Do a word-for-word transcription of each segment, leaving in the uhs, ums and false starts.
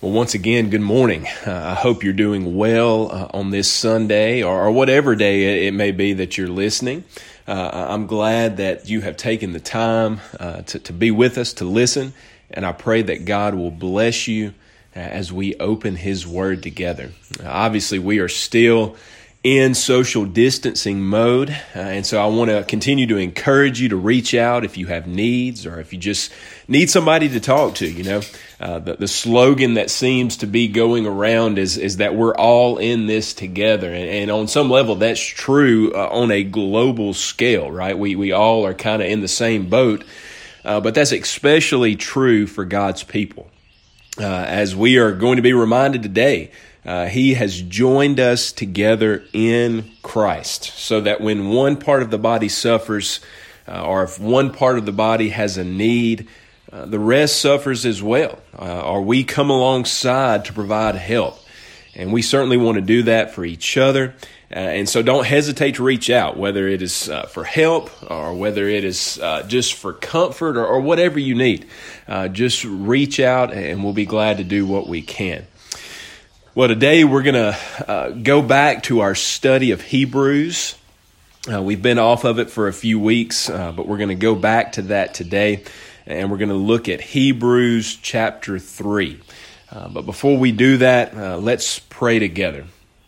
Well, once again, good morning. Uh, I hope you're doing well uh, on this Sunday or, or whatever day it may be that you're listening. Uh, I'm glad that you have taken the time uh, to, to be with us, to listen, and I pray that God will bless you uh, as we open His Word together. Uh, obviously, we are still in social distancing mode, uh, and so I want to continue to encourage you to reach out if you have needs or if you just need somebody to talk to. You know, uh, the, the slogan that seems to be going around is is that we're all in this together, and, and on some level that's true uh, on a global scale, right? We we all are kind of in the same boat, uh, but that's especially true for God's people, uh, as we are going to be reminded today. Uh, he has joined us together in Christ so that when one part of the body suffers uh, or if one part of the body has a need, uh, the rest suffers as well. Uh, or we come alongside to provide help. And we certainly want to do that for each other. Uh, and so don't hesitate to reach out, whether it is uh, for help or whether it is uh, just for comfort or, or whatever you need. Uh, just reach out and we'll be glad to do what we can. Well, today we're going to uh, go back to our study of Hebrews. Uh, we've been off of it for a few weeks, uh, but we're going to go back to that today, and we're going to look at Hebrews chapter three. Uh, but before we do that, uh, let's pray together.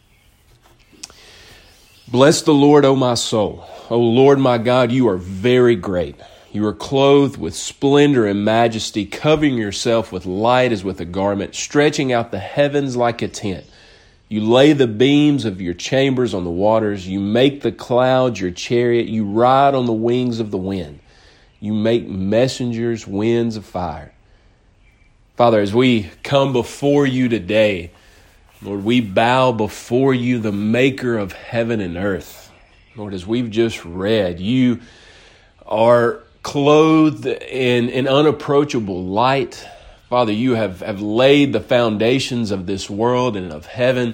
Bless the Lord, O my soul. O Lord, my God, you are very great. You are clothed with splendor and majesty, covering yourself with light as with a garment, stretching out the heavens like a tent. You lay the beams of your chambers on the waters. You make the clouds your chariot. You ride on the wings of the wind. You make messengers winds of fire. Father, as we come before you today, Lord, we bow before you, the maker of heaven and earth. Lord, as we've just read, you are clothed in an unapproachable light. Father, you have, have laid the foundations of this world and of heaven.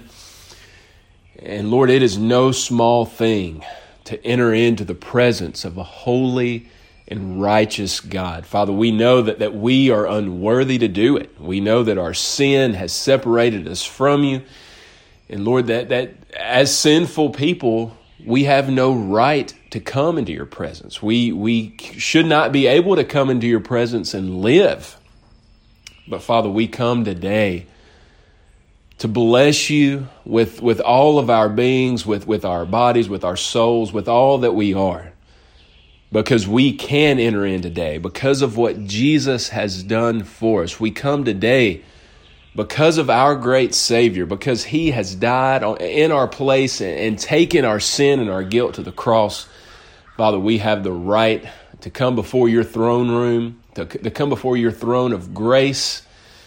And Lord, it is no small thing to enter into the presence of a holy and righteous God. Father, we know that, that we are unworthy to do it. We know that our sin has separated us from you. And Lord, that, that as sinful people, we have no right to come into your presence. We we should not be able to come into your presence and live. But Father, we come today to bless you with, with all of our beings, with, with our bodies, with our souls, with all that we are. Because we can enter in today, because of what Jesus has done for us. We come today because of our great Savior, because He has died in our place and taken our sin and our guilt to the cross. Father, we have the right to come before your throne room, to, to come before your throne of grace,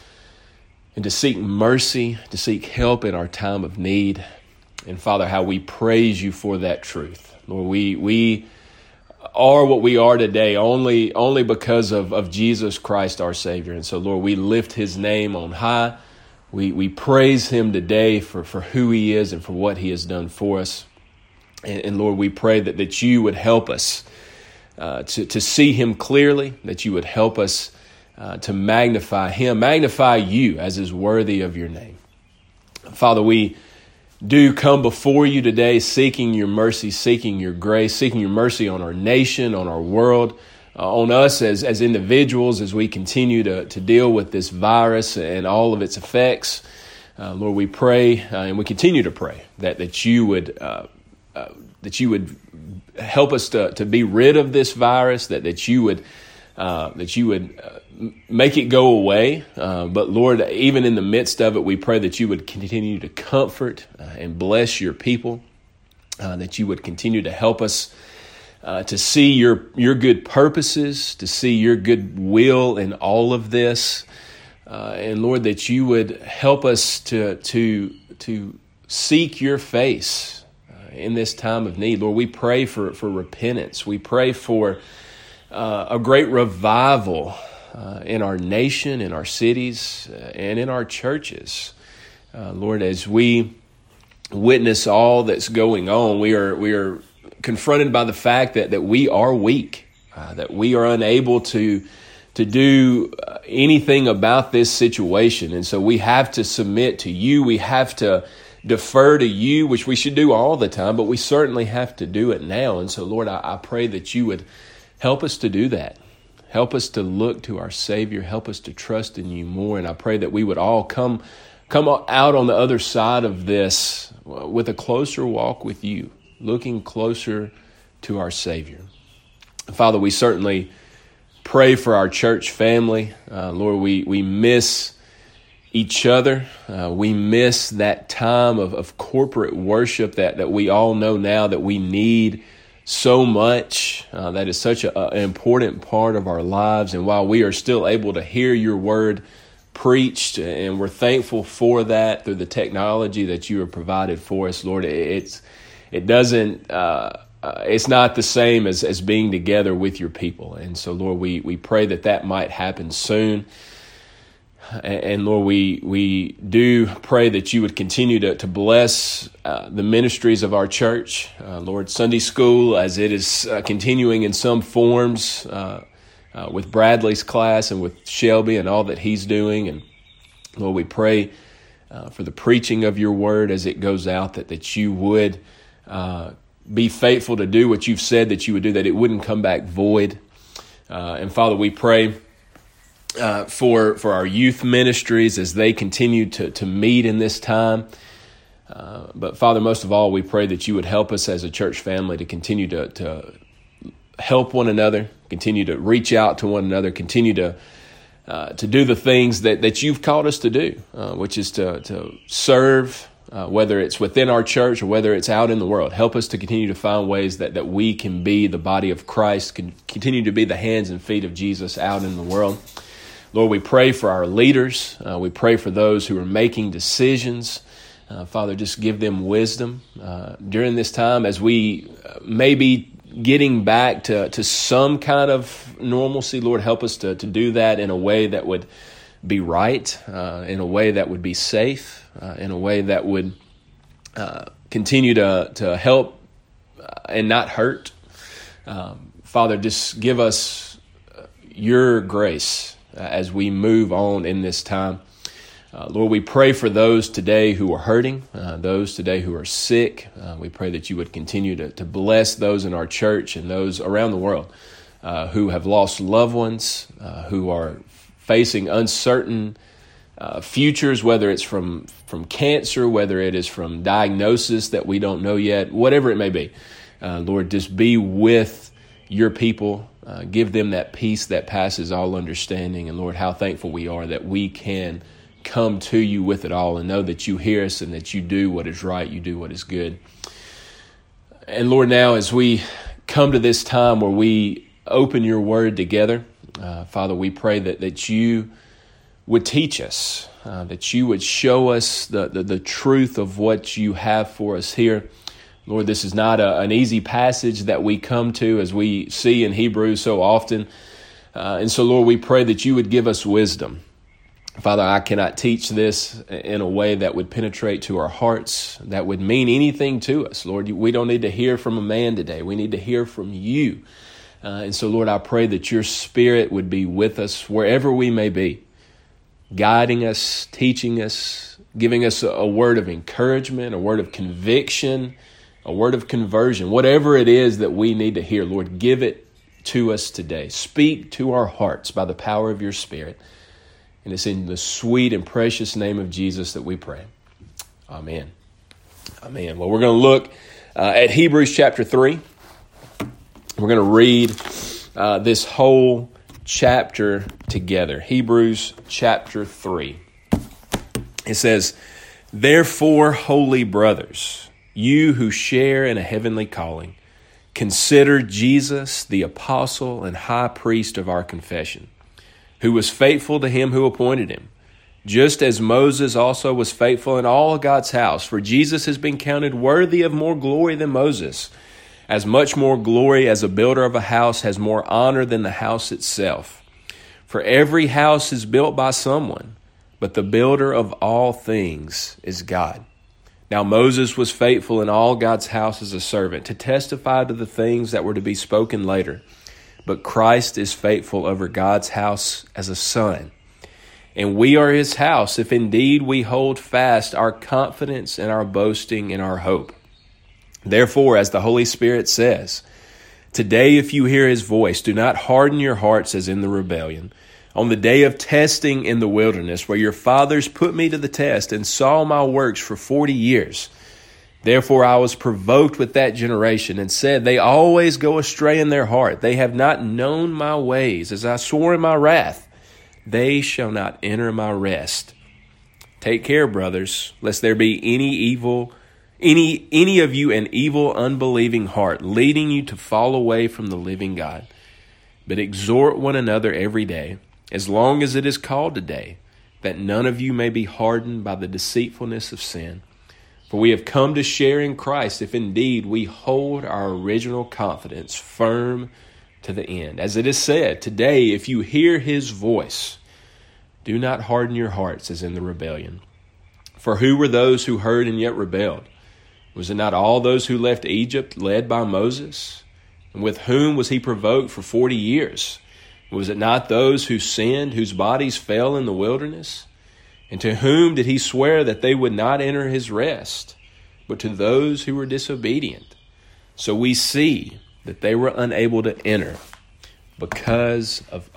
and to seek mercy, to seek help in our time of need. And Father, how we praise you for that truth. Lord, we we are what we are today only only because of, of Jesus Christ, our Savior. And so, Lord, we lift His name on high. We we praise Him today for, for who He is and for what He has done for us. And, and Lord, we pray that, that you would help us uh, to, to see Him clearly, that you would help us uh, to magnify Him, magnify you as is worthy of your name. Father, we do come before you today seeking your mercy, seeking your grace, seeking your mercy on our nation, on our world, uh, on us as, as individuals as we continue to, to deal with this virus and all of its effects. Uh, Lord, we pray uh, and we continue to pray that, that you would uh, uh, that you would help us to, to be rid of this virus, that, that you would uh, that you would uh, make it go away. Uh, but Lord, even in the midst of it, we pray that you would continue to comfort uh, and bless your people, uh, that you would continue to help us uh, to see your, your good purposes, to see your good will in all of this. Uh, and Lord, that you would help us to, to, to seek your face uh, in this time of need. Lord, we pray for, for repentance. We pray for uh, a great revival Uh, in our nation, in our cities, uh, and in our churches. Uh, Lord, as we witness all that's going on, we are we are confronted by the fact that, that we are weak, uh, that we are unable to to do anything about this situation. And so we have to submit to you. We have to defer to you, which we should do all the time, but we certainly have to do it now. And so, Lord, I, I pray that you would help us to do that. Help us to look to our Savior. Help us to trust in you more. And I pray that we would all come, come out on the other side of this with a closer walk with you, looking closer to our Savior. Father, we certainly pray for our church family. Uh, Lord, we, we miss each other. Uh, we miss that time of, of corporate worship that, that we all know now that we need so much. Uh, that is such a, an important part of our lives. And while we are still able to hear your word preached, and we're thankful for that through the technology that you have provided for us, Lord, it's it doesn't... Uh, Uh, it's not the same as, as being together with your people. And so, Lord, we, we pray that that might happen soon. And, and Lord, we we do pray that you would continue to, to bless uh, the ministries of our church. Uh, Lord, Sunday school, as it is uh, continuing in some forms uh, uh, with Bradley's class and with Shelby and all that he's doing. And Lord, we pray uh, for the preaching of your word as it goes out, that, that you would uh be faithful to do what you've said that you would do, that it wouldn't come back void. Uh, and Father, we pray uh, for for our youth ministries as they continue to, to meet in this time. Uh, but Father, most of all, we pray that you would help us as a church family to continue to, to help one another, continue to reach out to one another, continue to uh, to do the things that, that you've called us to do, uh, which is to, to serve, Uh, whether it's within our church or whether it's out in the world. Help us to continue to find ways that, that we can be the body of Christ, can continue to be the hands and feet of Jesus out in the world. Lord, we pray for our leaders. Uh, we pray for those who are making decisions. Uh, Father, just give them wisdom uh, during this time as we may be getting back to, to some kind of normalcy. Lord, help us to, to do that in a way that would be right, uh, in a way that would be safe, uh, in a way that would uh, continue to, to help and not hurt. Um, Father, just give us your grace as we move on in this time. Uh, Lord, we pray for those today who are hurting, uh, those today who are sick. Uh, we pray that you would continue to, to bless those in our church and those around the world uh, who have lost loved ones, uh, who are facing uncertain uh, futures, whether it's from, from cancer, whether it is from diagnosis that we don't know yet, whatever it may be. Uh, Lord, just be with your people. Uh, give them that peace that passes all understanding. And Lord, how thankful we are that we can come to you with it all and know that you hear us and that you do what is right, you do what is good. And Lord, now as we come to this time where we open your word together, Uh, Father, we pray that, that you would teach us, uh, that you would show us the, the, the truth of what you have for us here. Lord, this is not a, an easy passage that we come to as we see in Hebrews so often. Uh, and so, Lord, we pray that you would give us wisdom. Father, I cannot teach this in a way that would penetrate to our hearts, that would mean anything to us. Lord, we don't need to hear from a man today. We need to hear from you. Uh, and so, Lord, I pray that your Spirit would be with us wherever we may be, guiding us, teaching us, giving us a, a word of encouragement, a word of conviction, a word of conversion, whatever it is that we need to hear. Lord, give it to us today. Speak to our hearts by the power of your Spirit. And it's in the sweet and precious name of Jesus that we pray. Amen. Amen. Well, we're going to look uh, at Hebrews chapter three. We're going to read uh, this whole chapter together. Hebrews chapter three. It says, "Therefore, holy brothers, you who share in a heavenly calling, consider Jesus, the apostle and high priest of our confession, who was faithful to him who appointed him, just as Moses also was faithful in all God's house. For Jesus has been counted worthy of more glory than Moses, as much more glory as a builder of a house has more honor than the house itself. For every house is built by someone, but the builder of all things is God. Now Moses was faithful in all God's house as a servant, to testify to the things that were to be spoken later. but Christ is faithful over God's house as a son. And we are his house if indeed we hold fast our confidence and our boasting and our hope. Therefore, as the Holy Spirit says, today if you hear his voice, do not harden your hearts as in the rebellion, on the day of testing in the wilderness, where your fathers put me to the test and saw my works for forty years. Therefore I was provoked with that generation and said, they always go astray in their heart. They have not known my ways. As I swore in my wrath, they shall not enter my rest. Take care, brothers, lest there be any evil, any, any of you an evil, unbelieving heart, leading you to fall away from the living God. But exhort one another every day, as long as it is called today, that none of you may be hardened by the deceitfulness of sin. For we have come to share in Christ if indeed we hold our original confidence firm to the end. As it is said, today if you hear his voice, do not harden your hearts as in the rebellion. For who were those who heard and yet rebelled? Was it not all those who left Egypt led by Moses? And with whom was he provoked for forty years? Was it not those who sinned, whose bodies fell in the wilderness? And to whom did he swear that they would not enter his rest, but to those who were disobedient? So we see that they were unable to enter because of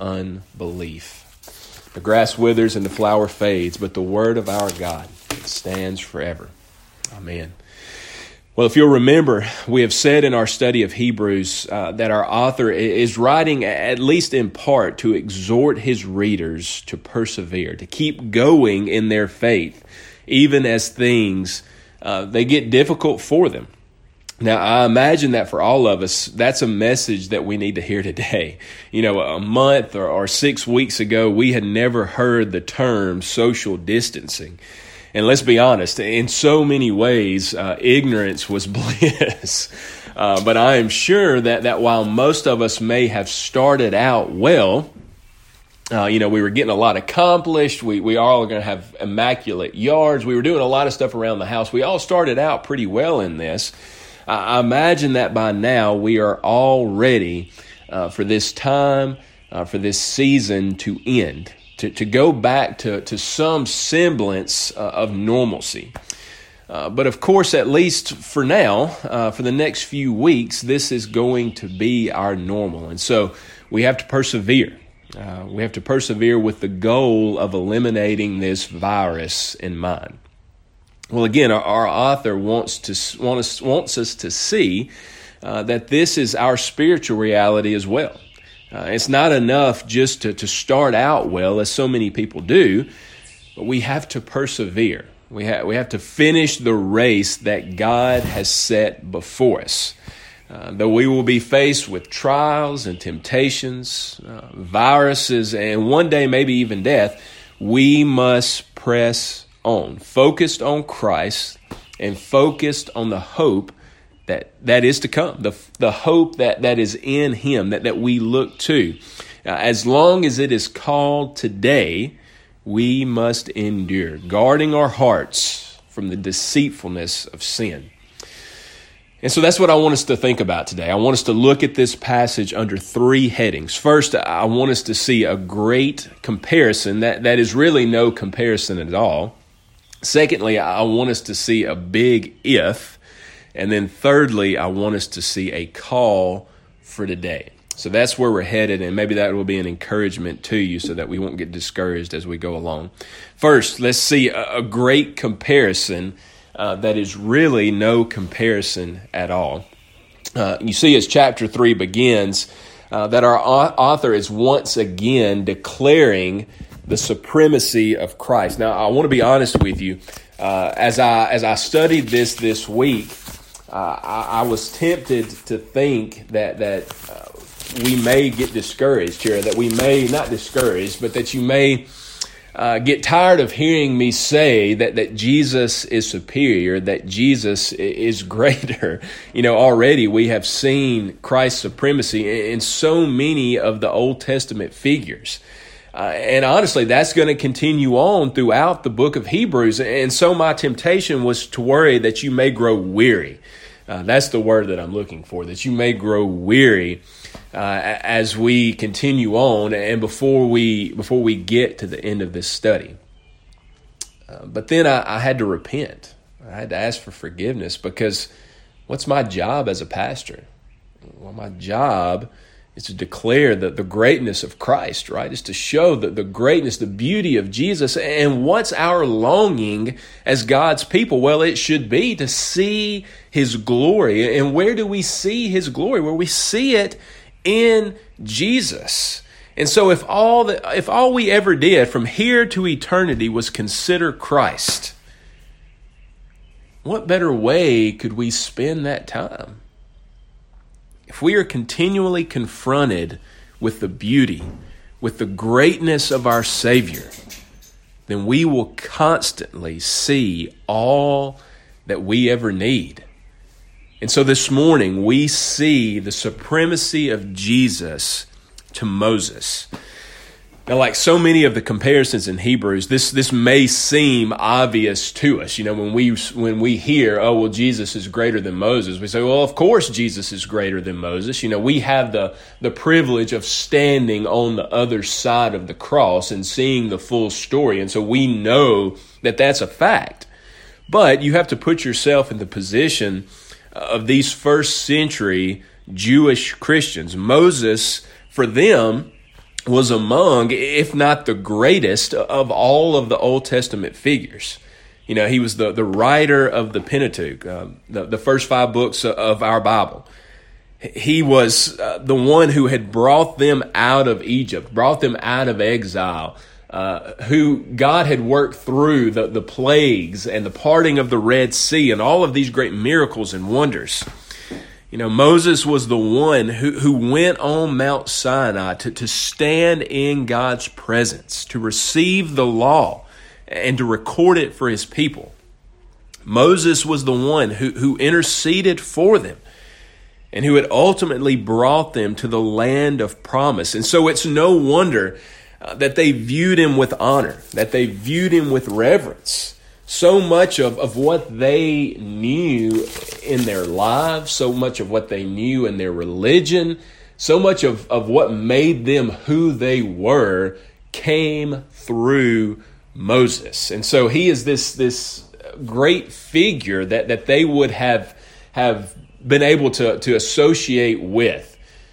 unbelief. The grass withers and the flower fades, but the word of our God stands forever. Amen. Well, if you'll remember, we have said in our study of Hebrews uh, that our author is writing, at least in part, to exhort his readers to persevere, to keep going in their faith, even as things, uh, they get difficult for them. Now, I imagine that for all of us, that's a message that we need to hear today. You know, a month or, or six weeks ago, we had never heard the term social distancing. And let's be honest, in so many ways, uh, ignorance was bliss. Uh, but I am sure that, that while most of us may have started out well, uh, you know, we were getting a lot accomplished. We, we all are going to have immaculate yards. We were doing a lot of stuff around the house. We all started out pretty well in this. Uh, I imagine that by now we are all ready uh, for this time, uh, for this season to end. To, to go back to, to some semblance uh, of normalcy. Uh, but of course, at least for now, uh, for the next few weeks, this is going to be our normal. And so we have to persevere. Uh, we have to persevere with the goal of eliminating this virus in mind. Well, again, our, our author wants to want us, wants us to see uh, that this is our spiritual reality as well. Uh, it's not enough just to, to start out well, as so many people do, but we have to persevere. We have, we have to finish the race that God has set before us. Uh, though we will be faced with trials and temptations, uh, viruses, and one day maybe even death, we must press on, focused on Christ and focused on the hope that that is to come, the the hope that, that is in him, that, that we look to. Uh, as long as it is called today, we must endure, guarding our hearts from the deceitfulness of sin. And so that's what I want us to think about today. I want us to look at this passage under three headings. First, I want us to see a great comparison that, that is really no comparison at all. Secondly, I want us to see a big if. And then thirdly, I want us to see a call for today. So that's where we're headed, and maybe that will be an encouragement to you so that we won't get discouraged as we go along. First, let's see a, a great comparison uh, that is really no comparison at all. Uh, you see as chapter three begins uh, that our author is once again declaring the supremacy of Christ. Now, I want to be honest with you. Uh, as I as I studied this this week, uh, I, I was tempted to think that that uh, we may get discouraged here, that we may not discouraged, but that you may uh, get tired of hearing me say that that Jesus is superior, that Jesus is greater. You know, already we have seen Christ's supremacy in so many of the Old Testament figures. Uh, and honestly, that's going to continue on throughout the book of Hebrews. And so my temptation was to worry that you may grow weary. Uh, that's the word that I'm looking for, that you may grow weary uh, as we continue on and before we before we get to the end of this study. Uh, but then I, I had to repent. I had to ask for forgiveness, because what's my job as a pastor? Well, my job is to declare the, the greatness of Christ, right? Is to show the, the greatness, the beauty of Jesus. And what's our longing as God's people? Well, it should be to see His glory. And where do we see His glory? Well, we see it in Jesus. And so if all that, if all we ever did from here to eternity was consider Christ, what better way could we spend that time? If we are continually confronted with the beauty, with the greatness of our Savior, then we will constantly see all that we ever need. And so this morning, we see the supremacy of Jesus to Moses. Now, like so many of the comparisons in Hebrews, this this may seem obvious to us. You know, when we when we hear, oh, well, Jesus is greater than Moses, we say, well, of course Jesus is greater than Moses. You know, we have the, the privilege of standing on the other side of the cross and seeing the full story. And so we know that that's a fact. But you have to put yourself in the position of these first century Jewish Christians. Moses, for them, was among, if not the greatest, of all of the Old Testament figures. You know, he was the, the writer of the Pentateuch, uh, the, the first five books of our Bible. He was uh, the one who had brought them out of Egypt, brought them out of exile, uh, who God had worked through the, the plagues and the parting of the Red Sea and all of these great miracles and wonders. You know, Moses was the one who, who went on Mount Sinai to, to stand in God's presence, to receive the law and to record it for his people. Moses was the one who, who interceded for them and who had ultimately brought them to the land of promise. And so it's no wonder uh, that they viewed him with honor, that they viewed him with reverence. So much of, of what they knew in their lives, so much of what they knew in their religion, so much of, of what made them who they were came through Moses. And so he is this, this great figure that, that they would have, have been able to, to associate with.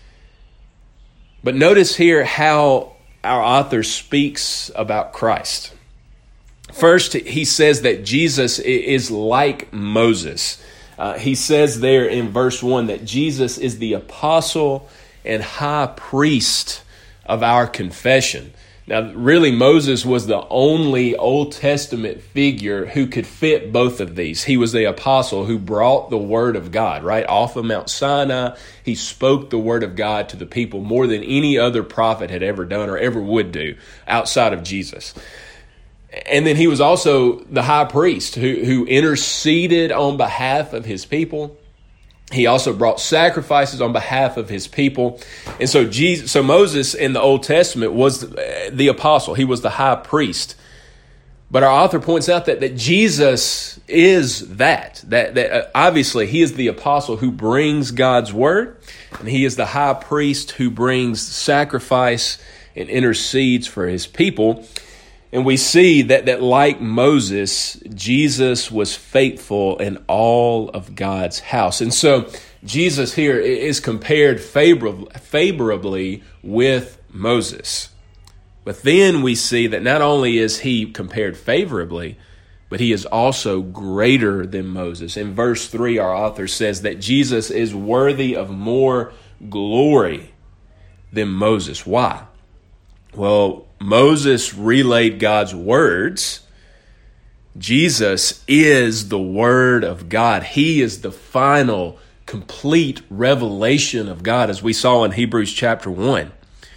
But notice here how our author speaks about Christ. First, he says that Jesus is like Moses. Uh, he says there in verse one that Jesus is the apostle and high priest of our confession. Now, really, Moses was the only Old Testament figure who could fit both of these. He was the apostle who brought the word of God, right? Off of Mount Sinai, he spoke the word of God to the people more than any other prophet had ever done or ever would do outside of Jesus. And then he was also the high priest who, who interceded on behalf of his people. He also brought sacrifices on behalf of his people. And so Jesus, so Moses in the Old Testament was the, the apostle. He was the high priest. But our author points out that, that Jesus is that. That, that uh, obviously he is the apostle who brings God's word. And he is the high priest who brings sacrifice and intercedes for his people. And we see that, that like Moses, Jesus was faithful in all of God's house. And so Jesus here is compared favorably, favorably with Moses. But then we see that not only is he compared favorably, but he is also greater than Moses. In verse three, our author says that Jesus is worthy of more glory than Moses. Why? Well, Moses relayed God's words. Jesus is the Word of God. He is the final, complete revelation of God, as we saw in Hebrews chapter one.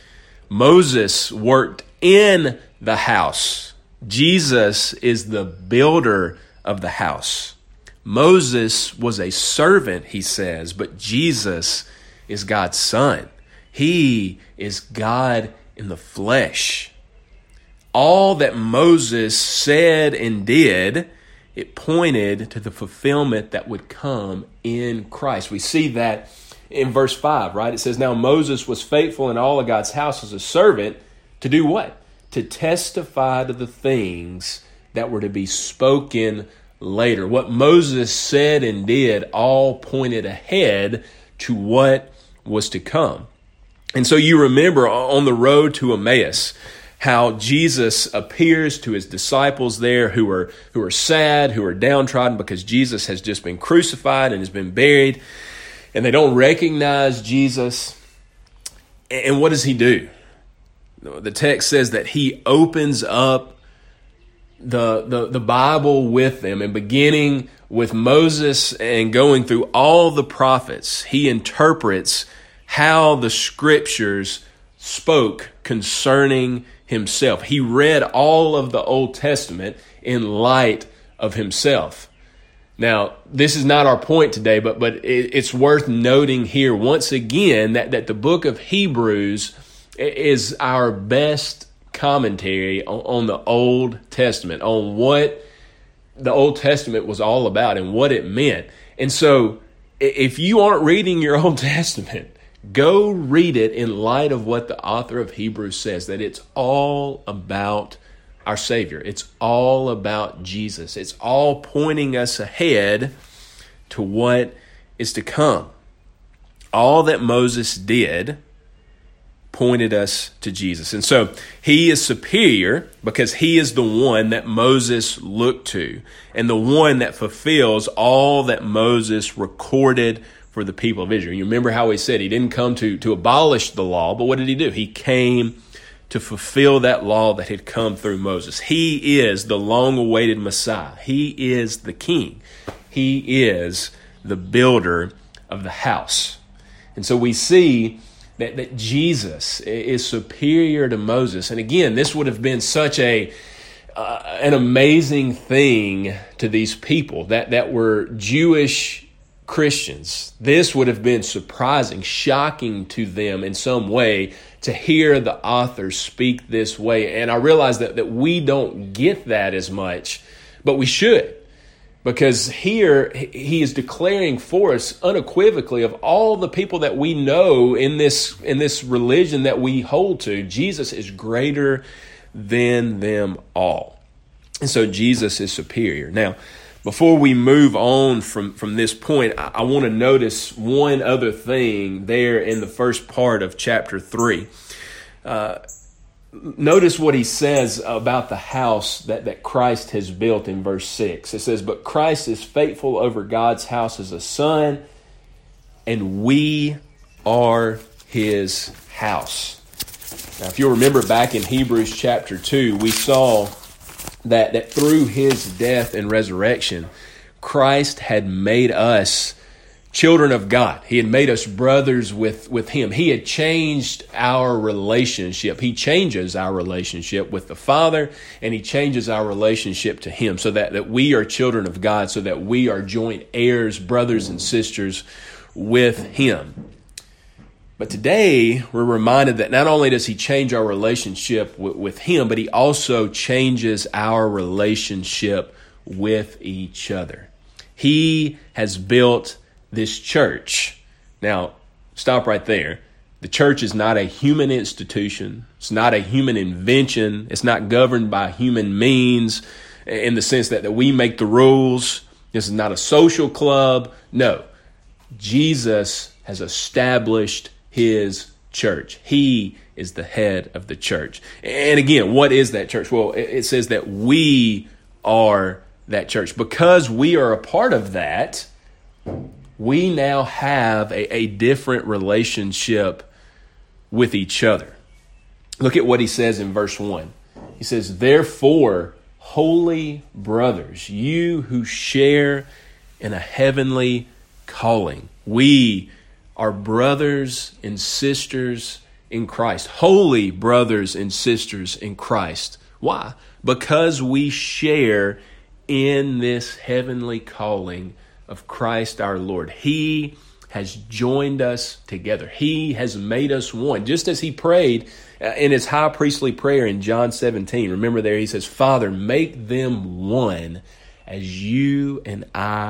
Moses worked in the house. Jesus is the builder of the house. Moses was a servant, he says, but Jesus is God's son. He is God in the flesh. All that Moses said and did, it pointed to the fulfillment that would come in Christ. We see that in verse five, right? It says, now Moses was faithful in all of God's house as a servant to do what? To testify to the things that were to be spoken later. What Moses said and did all pointed ahead to what was to come. And so you remember on the road to Emmaus, how Jesus appears to his disciples there who are who are sad, who are downtrodden because Jesus has just been crucified and has been buried, and they don't recognize Jesus. And what does he do? The text says that he opens up the, the, the Bible with them, and beginning with Moses and going through all the prophets, he interprets how the scriptures spoke concerning himself. He read all of the Old Testament in light of himself. Now, this is not our point today, but but it, it's worth noting here once again that, that the book of Hebrews is our best commentary on, on the Old Testament, on what the Old Testament was all about and what it meant. And so if you aren't reading your Old Testament, go read it in light of what the author of Hebrews says, that it's all about our Savior. It's all about Jesus. It's all pointing us ahead to what is to come. All that Moses did pointed us to Jesus. And so he is superior because he is the one that Moses looked to and the one that fulfills all that Moses recorded for the people of Israel. You remember how he said he didn't come to, to abolish the law, but what did he do? He came to fulfill that law that had come through Moses. He is the long-awaited Messiah. He is the King. He is the builder of the house. And so we see that, that Jesus is superior to Moses. And again, this would have been such a uh, an amazing thing to these people that, that were Jewish Christians. This would have been surprising, shocking to them in some way to hear the author speak this way. And I realize that, that we don't get that as much, but we should. Because here he is declaring for us unequivocally of all the people that we know in this, in this religion that we hold to, Jesus is greater than them all. And so Jesus is superior. Now, before we move on from, from this point, I, I want to notice one other thing there in the first part of chapter three. Uh, notice what he says about the house that, that Christ has built in verse six. It says, but Christ is faithful over God's house as a son, and we are his house. Now, if you'll remember back in Hebrews chapter two, we saw that, that through his death and resurrection, Christ had made us children of God. He had made us brothers with, with him. He had changed our relationship. He changes our relationship with the Father, and he changes our relationship to him so that, that we are children of God, so that we are joint heirs, brothers and sisters with him. But today, we're reminded that not only does he change our relationship with, with him, but he also changes our relationship with each other. He has built this church. Now, stop right there. The church is not a human institution. It's not a human invention. It's not governed by human means in the sense that, that we make the rules. This is not a social club. No. Jesus has established his church. He is the head of the church. And again, what is that church? Well, it says that we are that church. Because we are a part of that, we now have a, a different relationship with each other. Look at what he says in verse one. He says, therefore, holy brothers, you who share in a heavenly calling, we are brothers and sisters in Christ. Holy brothers and sisters in Christ. Why? Because we share in this heavenly calling of Christ our Lord. He has joined us together. He has made us one. Just as he prayed in his high priestly prayer in John seventeen. Remember there he says, Father, make them one as you and I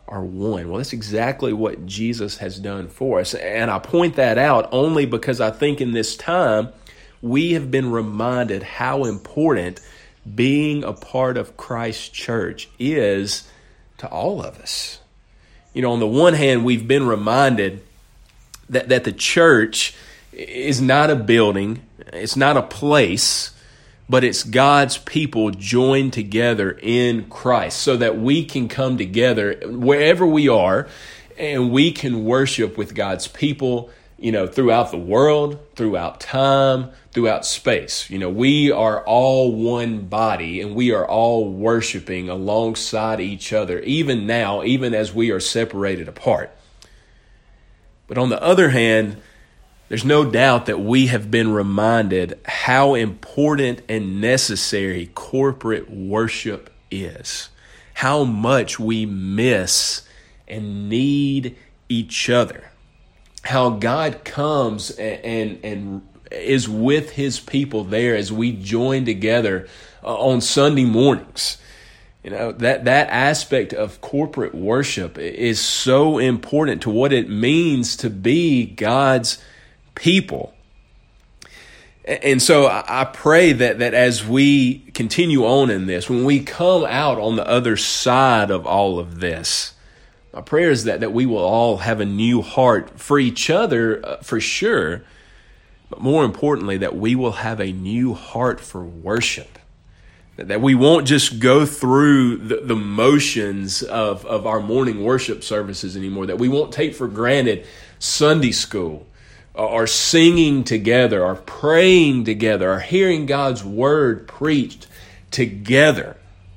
are one. Well, that's exactly what Jesus has done for us. And I point that out only because I think in this time, we have been reminded how important being a part of Christ's church is to all of us. You know, on the one hand, we've been reminded that, that the church is not a building, it's not a place, but it's God's people joined together in Christ so that we can come together wherever we are and we can worship with God's people, you know, throughout the world, throughout time, throughout space. You know, we are all one body and we are all worshiping alongside each other, even now, even as we are separated apart. But on the other hand, there's no doubt that we have been reminded how important and necessary corporate worship is, how much we miss and need each other, how God comes and, and, and is with his people there as we join together uh, on Sunday mornings. You know, that, that aspect of corporate worship is so important to what it means to be God's people. And so I pray that, that as we continue on in this, when we come out on the other side of all of this, my prayer is that, that we will all have a new heart for each other, uh, for sure, but more importantly, that we will have a new heart for worship. That we won't just go through the, the motions of, of our morning worship services anymore, that we won't take for granted Sunday school, or singing together, or praying together, or hearing God's word preached together.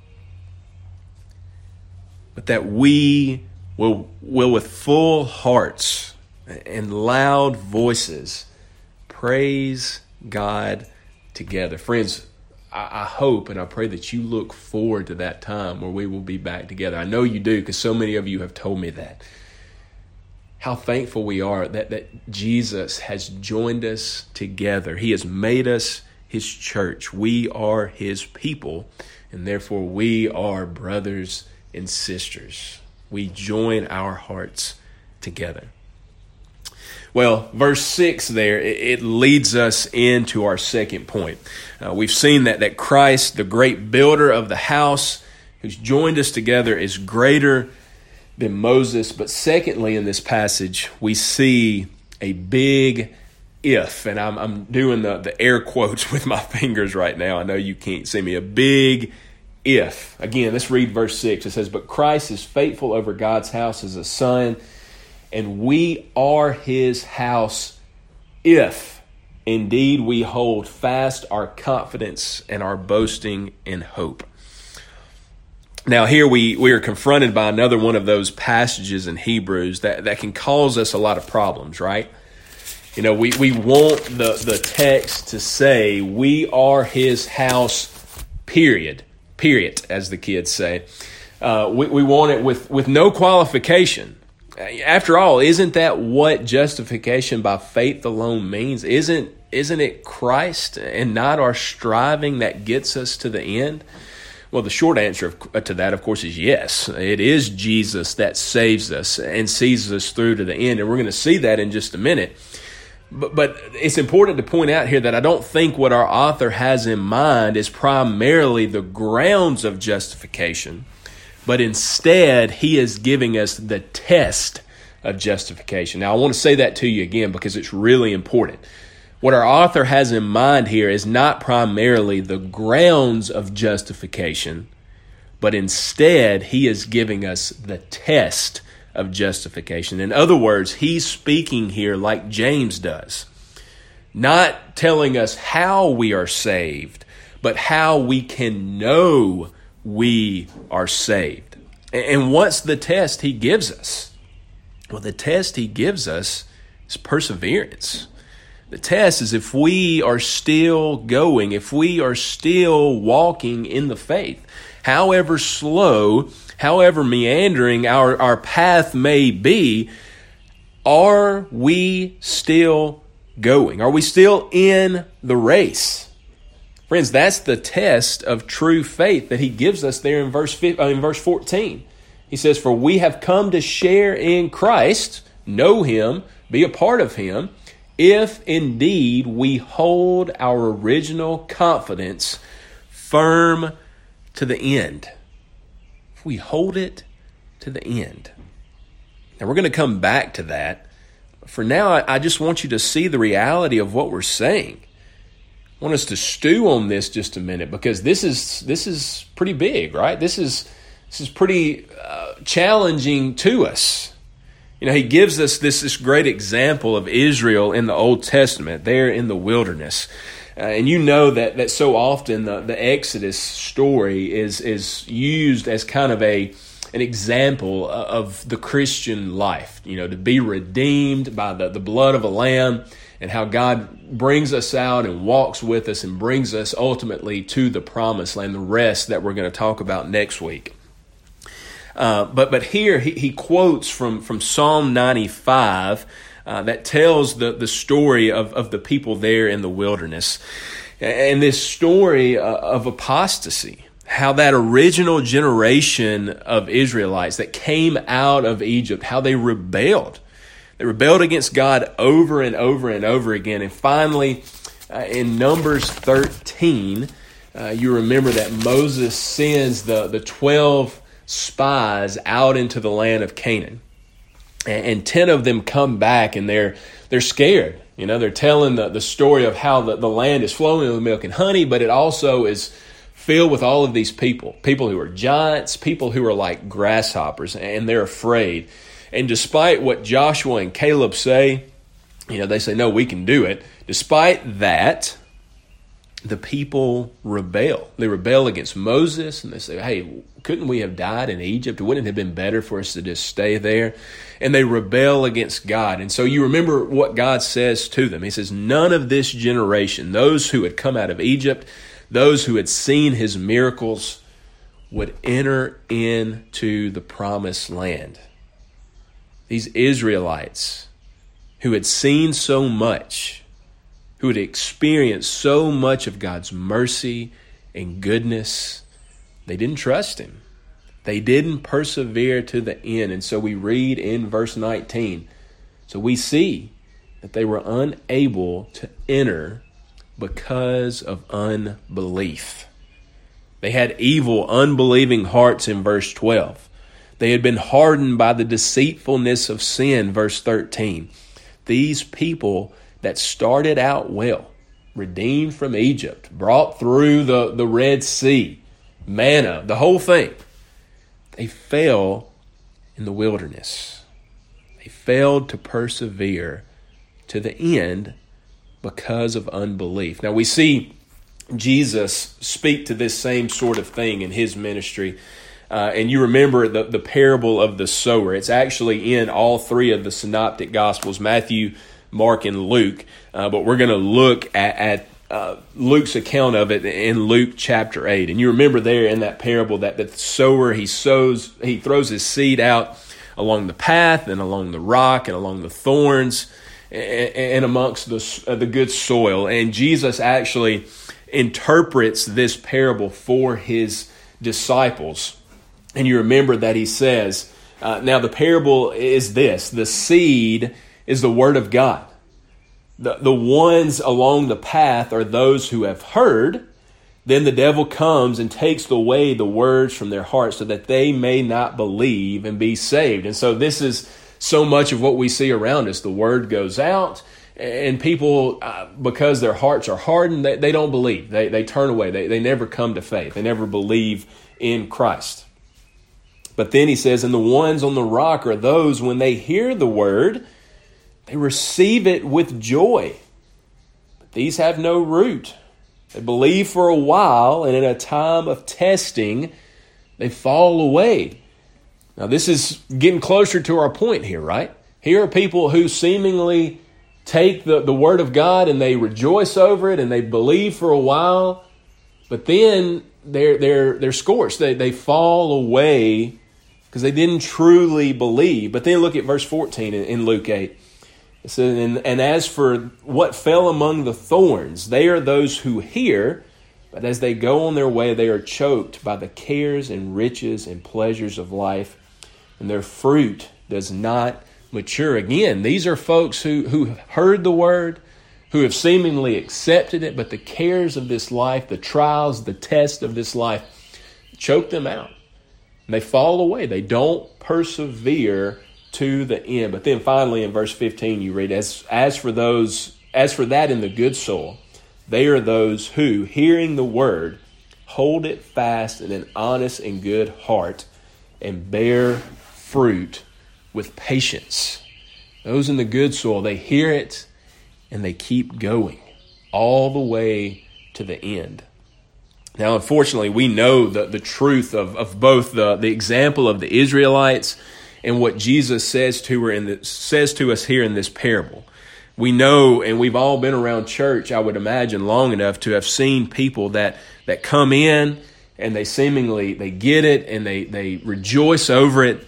But that we will, will with full hearts and loud voices praise God together. Friends, I, I hope and I pray that you look forward to that time where we will be back together. I know you do, because so many of you have told me that. How thankful we are that, that Jesus has joined us together. He has made us his church. We are his people, and therefore we are brothers and sisters. We join our hearts together. Well, verse six there, it leads us into our second point. Uh, we've seen that, that Christ, the great builder of the house, who's joined us together, is greater than Moses. But secondly, in this passage, we see a big if, and I'm, I'm doing the, the air quotes with my fingers right now. I know you can't see me. A big if. Again, let's read verse six. It says, "But Christ is faithful over God's house as a son, and we are his house if indeed we hold fast our confidence and our boasting in hope." Now here we, we are confronted by another one of those passages in Hebrews that, that can cause us a lot of problems, right? You know, we, we want the, the text to say, we are his house, period, period, as the kids say. Uh, we, we want it with, with no qualification. After all, isn't that what justification by faith alone means? Isn't, isn't it Christ and not our striving that gets us to the end? Well, the short answer to that, of course, is yes. It is Jesus that saves us and sees us through to the end, and we're going to see that in just a minute. But, but it's important to point out here that I don't think what our author has in mind is primarily the grounds of justification, but instead he is giving us the test of justification. Now, I want to say that to you again because it's really important. What our author has in mind here is not primarily the grounds of justification, but instead he is giving us the test of justification. In other words, he's speaking here like James does, not telling us how we are saved, but how we can know we are saved. And what's the test he gives us? Well, the test he gives us is perseverance. The test is if we are still going, if we are still walking in the faith, however slow, however meandering our, our path may be, are we still going? Are we still in the race? Friends, that's the test of true faith that he gives us there in verse in verse fourteen. He says, "For we have come to share in Christ, know him, be a part of him, if indeed we hold our original confidence firm to the end." If we hold it to the end. Now we're going to come back to that. For now, I, I just want you to see the reality of what we're saying. I want us to stew on this just a minute, because this is this is pretty big, right? This is this is pretty uh, challenging to us. You know, he gives us this this great example of Israel in the Old Testament, there in the wilderness. Uh, and you know that that so often the, the Exodus story is is used as kind of a an example of the Christian life, you know, to be redeemed by the, the blood of a lamb, and how God brings us out and walks with us and brings us ultimately to the promised land, the rest that we're going to talk about next week. Uh, but but here he, he quotes from, from Psalm ninety-five uh, that tells the, the story of, of the people there in the wilderness. And this story uh, of apostasy, how that original generation of Israelites that came out of Egypt, how they rebelled. They rebelled against God over and over and over again. And finally, uh, in Numbers thirteen, uh, you remember that Moses sends the, the twelve spies out into the land of Canaan. And, and ten of them come back, and they're they're scared. You know, they're telling the, the story of how the, the land is flowing with milk and honey, but it also is filled with all of these people, people who are giants, people who are like grasshoppers, and they're afraid. And despite what Joshua and Caleb say, you know, they say, no, we can do it. Despite that, the people rebel. They rebel against Moses, and they say, hey, couldn't we have died in Egypt? Wouldn't it have been better for us to just stay there? And they rebel against God. And so you remember what God says to them. He says, none of this generation, those who had come out of Egypt, those who had seen his miracles, would enter into the promised land. These Israelites who had seen so much, who had experienced so much of God's mercy and goodness, they didn't trust him. They didn't persevere to the end. And so we read in verse nineteen, so we see that they were unable to enter because of unbelief. They had evil, unbelieving hearts in verse twelve. They had been hardened by the deceitfulness of sin, verse thirteen. These people that started out well, redeemed from Egypt, brought through the, the Red Sea, manna, the whole thing, they fell in the wilderness. They failed to persevere to the end because of unbelief. Now we see Jesus speak to this same sort of thing in his ministry. Uh, and you remember the, the parable of the sower. It's actually in all three of the synoptic gospels, Matthew, Mark, and Luke. Uh, but we're going to look at, at uh, Luke's account of it in Luke chapter eight. And you remember there in that parable that the sower, he sows, he throws his seed out along the path and along the rock and along the thorns and amongst the, uh, the good soil. And Jesus actually interprets this parable for his disciples. And you remember that he says, uh, now the parable is this: the seed is the word of God. The, the ones along the path are those who have heard. Then the devil comes and takes away the words from their hearts so that they may not believe and be saved. And so this is so much of what we see around us. The word goes out, and people, uh, because their hearts are hardened, they, they don't believe. They, they turn away. They, they never come to faith. They never believe in Christ. But then he says, and the ones on the rock are those, when they hear the word, they receive it with joy. But these have no root. They believe for a while, and in a time of testing, they fall away. Now, this is getting closer to our point here, right? Here are people who seemingly take the, the word of God and they rejoice over it and they believe for a while, but then they're they're they're scorched. They they fall away because they didn't truly believe. But then look at verse fourteen in, in Luke eight. It says, and, and as for what fell among the thorns, they are those who hear, but as they go on their way, they are choked by the cares and riches and pleasures of life, and their fruit does not mature. Again, these are folks who, who heard the word, who have seemingly accepted it, but the cares of this life, the trials, the tests of this life choke them out. And they fall away. They don't persevere to the end. But then finally in verse fifteen you read, as, as for those, as for that in the good soil, they are those who, hearing the word, hold it fast in an honest and good heart and bear fruit with patience. Those in the good soil, they hear it and they keep going all the way to the end. Now, unfortunately, we know the, the truth of, of both the, the example of the Israelites and what Jesus says to her in the, says to us here in this parable. We know, and we've all been around church, I would imagine, long enough to have seen people that, that come in and they seemingly, they get it and they, they rejoice over it,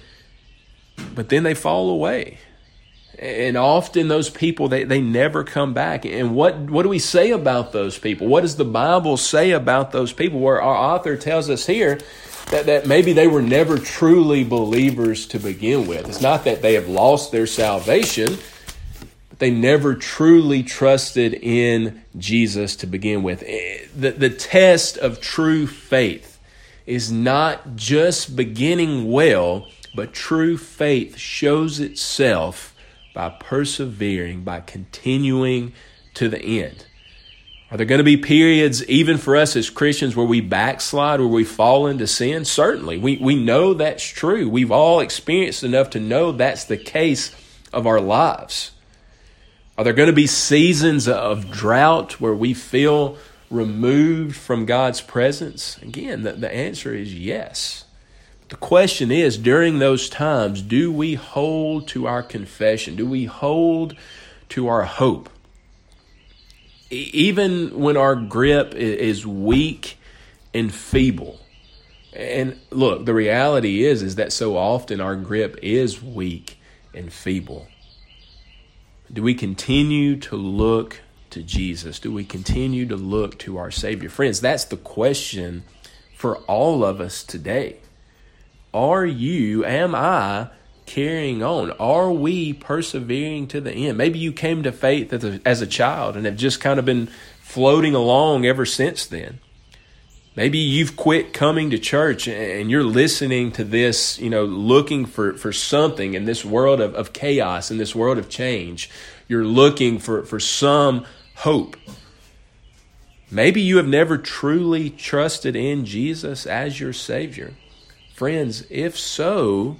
but then they fall away. And often those people, they, they never come back. And what, what do we say about those people? What does the Bible say about those people? Where our author tells us here that, that maybe they were never truly believers to begin with. It's not that they have lost their salvation, but they never truly trusted in Jesus to begin with. The, the test of true faith is not just beginning well, but true faith shows itself by persevering, by continuing to the end. Are there going to be periods, even for us as Christians, where we backslide, where we fall into sin? Certainly. We, we know that's true. We've all experienced enough to know that's the case of our lives. Are there going to be seasons of drought where we feel removed from God's presence? Again, the, the answer is yes. The question is, during those times, do we hold to our confession? Do we hold to our hope? E- even when our grip is weak and feeble. And look, the reality is, is that so often our grip is weak and feeble. Do we continue to look to Jesus? Do we continue to look to our Savior? Friends, that's the question for all of us today. Are you, am I carrying on? Are we persevering to the end? Maybe you came to faith as a, as a child and have just kind of been floating along ever since then. Maybe you've quit coming to church and you're listening to this, you know, looking for, for something in this world of, of chaos, in this world of change. You're looking for, for some hope. Maybe you have never truly trusted in Jesus as your Savior. Friends, if so,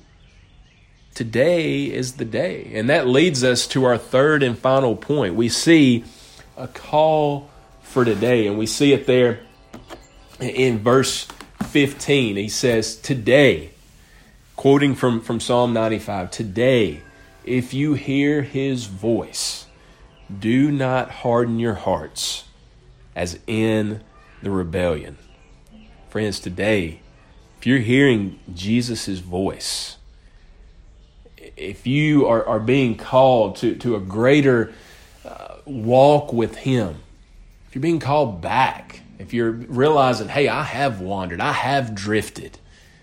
today is the day. And that leads us to our third and final point. We see a call for today, and we see it there in verse fifteen. He says, today, quoting from, from Psalm ninety-five, today, if you hear his voice, do not harden your hearts as in the rebellion. Friends, today, if you're hearing Jesus' voice, if you are, are being called to, to a greater uh, walk with him, if you're being called back, if you're realizing, hey, I have wandered, I have drifted,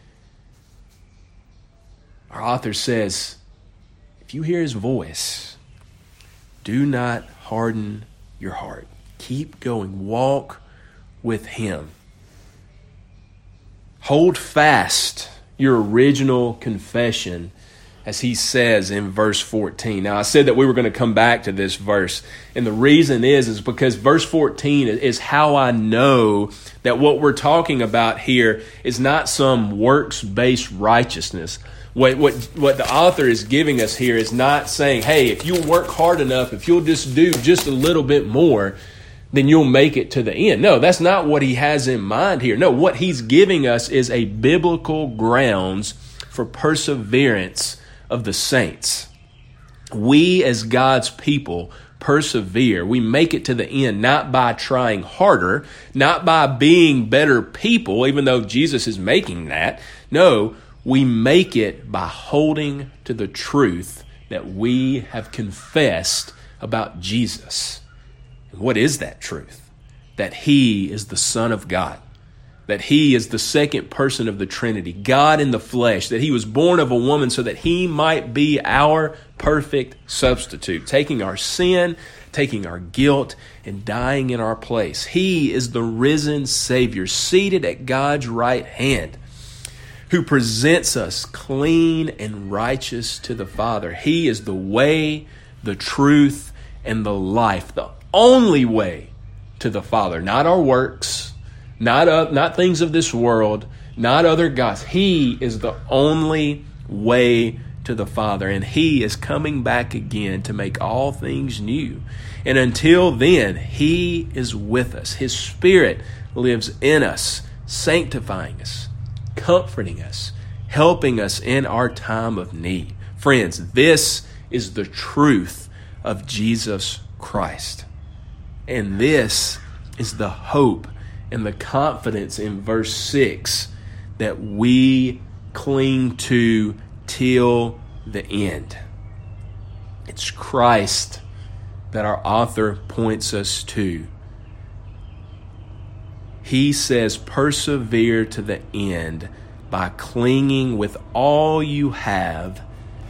our author says, if you hear his voice, do not harden your heart. Keep going. Walk with him. Hold fast your original confession, as he says in verse fourteen. Now, I said that we were going to come back to this verse, and the reason is, is because verse fourteen is how I know that what we're talking about here is not some works-based righteousness. What, what, what the author is giving us here is not saying, hey, if you work hard enough, if you'll just do just a little bit more, then you'll make it to the end. No, that's not what he has in mind here. No, what he's giving us is a biblical grounds for perseverance of the saints. We as God's people persevere. We make it to the end, not by trying harder, not by being better people, even though Jesus is making that. No, we make it by holding to the truth that we have confessed about Jesus. And what is that truth? That he is the Son of God, that he is the second person of the Trinity, God in the flesh, that he was born of a woman so that he might be our perfect substitute, taking our sin, taking our guilt, and dying in our place. He is the risen Savior, seated at God's right hand, who presents us clean and righteous to the Father. He is the way, the truth, and the life, the only way to the Father, not our works, not uh, not things of this world, not other gods. He is the only way to the Father, and he is coming back again to make all things new. And until then, he is with us. His Spirit lives in us, sanctifying us, comforting us, helping us in our time of need. Friends, this is the truth of Jesus Christ. And this is the hope and the confidence in verse six that we cling to till the end. It's Christ that our author points us to. He says, persevere to the end by clinging with all you have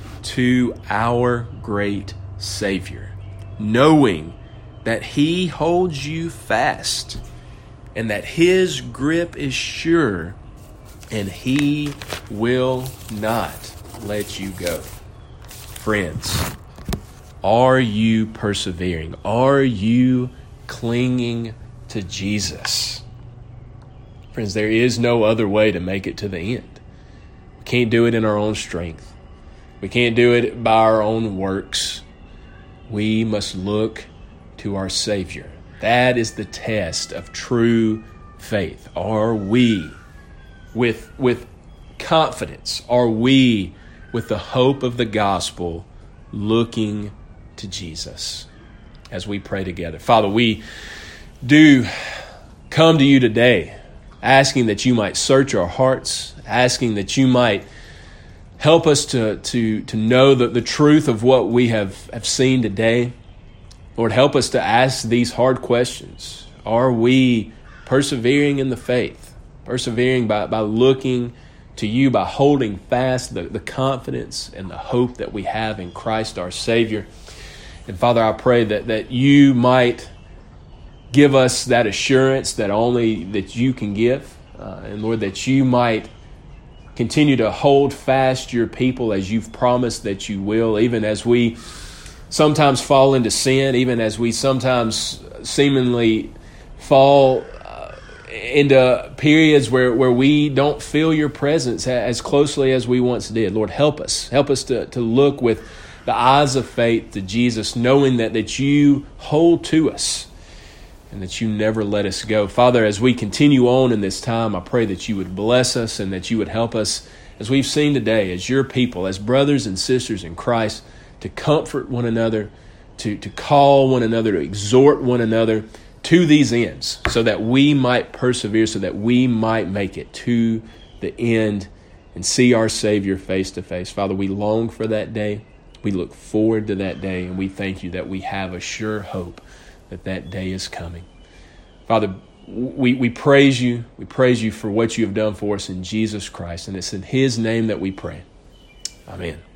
to our great Savior, knowing that he holds you fast and that his grip is sure and he will not let you go. Friends, are you persevering? Are you clinging to Jesus? Friends, there is no other way to make it to the end. We can't do it in our own strength. We can't do it by our own works. We must look to our Savior. That is the test of true faith. Are we with, with confidence? Are we with the hope of the gospel looking to Jesus? As we pray together. Father, we do come to you today asking that you might search our hearts, asking that you might help us to, to, to know the, the truth of what we have, have seen today. Lord, help us to ask these hard questions. Are we persevering in the faith? Persevering by, by looking to you, by holding fast the, the confidence and the hope that we have in Christ our Savior. And Father, I pray that, that you might give us that assurance that only that you can give. Uh, and Lord, that you might continue to hold fast your people as you've promised that you will, even as we sometimes fall into sin, even as we sometimes seemingly fall uh, into periods where, where we don't feel your presence as closely as we once did. Lord, help us. Help us to, to look with the eyes of faith to Jesus, knowing that, that you hold to us and that you never let us go. Father, as we continue on in this time, I pray that you would bless us and that you would help us, as we've seen today, as your people, as brothers and sisters in Christ, to comfort one another, to, to call one another, to exhort one another to these ends, so that we might persevere, so that we might make it to the end and see our Savior face to face. Father, we long for that day. We look forward to that day, and we thank you that we have a sure hope that that day is coming. Father, we, we praise you. We praise you for what you have done for us in Jesus Christ, and it's in his name that we pray. Amen.